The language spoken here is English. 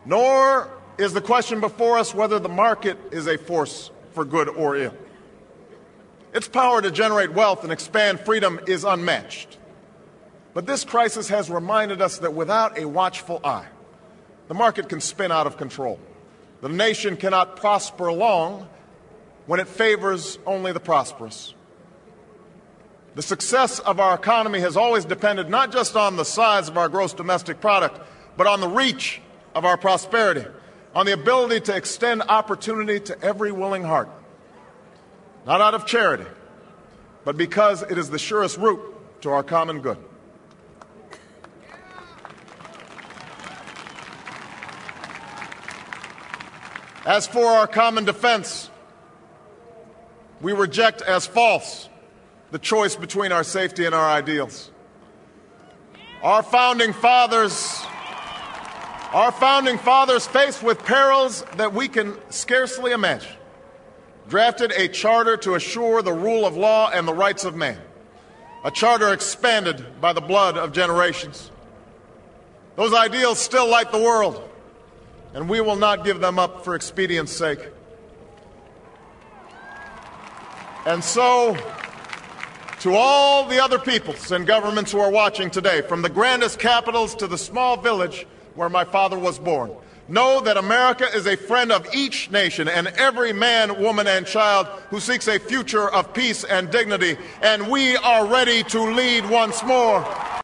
Nor is the question before us whether the market is a force for good or ill. Its power to generate wealth and expand freedom is unmatched. But this crisis has reminded us that without a watchful eye, the market can spin out of control. The nation cannot prosper long when it favors only the prosperous. The success of our economy has always depended not just on the size of our gross domestic product, but on the reach of our prosperity, on the ability to extend opportunity to every willing heart, not out of charity, but because it is the surest route to our common good. As for our common defense, we reject as false the choice between our safety and our ideals. Our founding fathers, faced with perils that we can scarcely imagine, drafted a charter to assure the rule of law and the rights of man, a charter expanded by the blood of generations. Those ideals still light the world, and we will not give them up for expedience' sake. And so, to all the other peoples and governments who are watching today, from the grandest capitals to the small village where my father was born, know that America is a friend of each nation and every man, woman, and child who seeks a future of peace and dignity, and we are ready to lead once more.